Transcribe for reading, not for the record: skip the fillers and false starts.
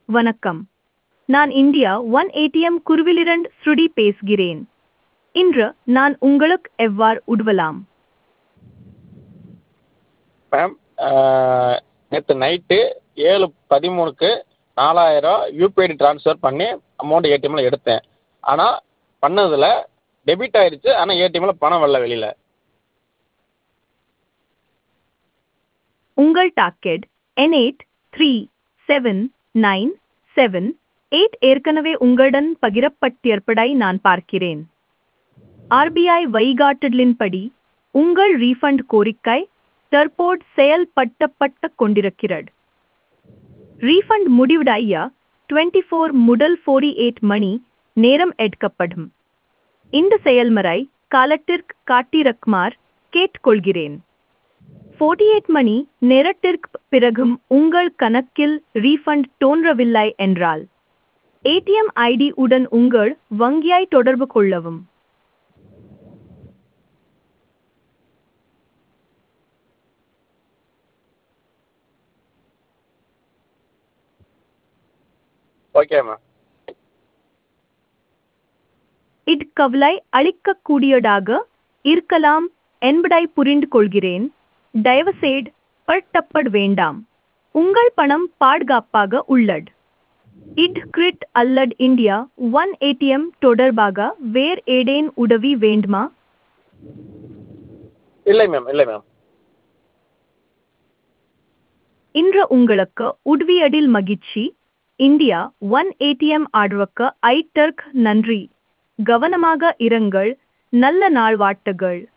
வணக்கம். நான் India one ATM குருவிலிருந்து ஸ்ருதி பேசுகிறேன். இன்று நான் உங்களுக்கு எவ்வாறு உதவலாம்? மேம் நேற்று நைட்டு 7:13க்கு 4000 யூபிஐடி ட்ரான்ஸ்ஃபர் பண்ணி அமௌண்ட் ஏடிஎம்மில் எடுத்தேன். ஆனால் பண்ணதில் டெபிட் ஆயிடுச்சு. ஆனால் ஏடிஎம்மில் பணம் வரல வெளியில். உங்கள் டாக்கெட் N837978 ஏற்கனவே உங்களுடன் பகிரப்பட்டிருப்பதை நான் பார்க்கிறேன். ஆர்பிஐ வழிகாட்டுதலின்படி உங்கள் ரீஃபண்ட் கோரிக்கை தற்போது செயல்படுத்தப்பட்டு கொண்டிருக்கிறது. ரீஃபண்ட் முடிவடைய 24 முதல் 48 மணி நேரம் எடுக்கப்படும். இந்த செயல்முறை காலத்திற்கு காட்டிருக்குமாறு கேட்டுக்கொள்கிறேன். 48 மணி நேரத்திற்கு பிறகும் உங்கள் கணக்கில் ரீஃபண்ட் தோன்றவில்லை என்றால் ஏடிஎம் ஐடி உடன் உங்கள் வங்கியை தொடர்பு கொள்ளவும். Okay ma'am. இது கவலை அளிக்கக்கூடியதாக இருக்கலாம் என்பதை புரிந்து கொள்கிறேன். தயவுசெய்து பதட்டப்பட வேண்டாம். உங்கள் பணம் பாதுகாப்பாக உள்ளது. இது கிரிட் அல்லது இந்தியா ஒன் ஏடிஎம் தொடர்பாக வேறு ஏதேனும் உதவி வேண்டுமா? இல்லை மேம். இன்று உங்களுக்கு உதவியதில் மகிழ்ச்சி. இந்தியா ஒன் ஏடிஎம் ஆதரவுக்கு ஐட்டர்க்கு நன்றி. கவனமாக இருங்கள். நல்ல நாள் வாழ்த்துகள்.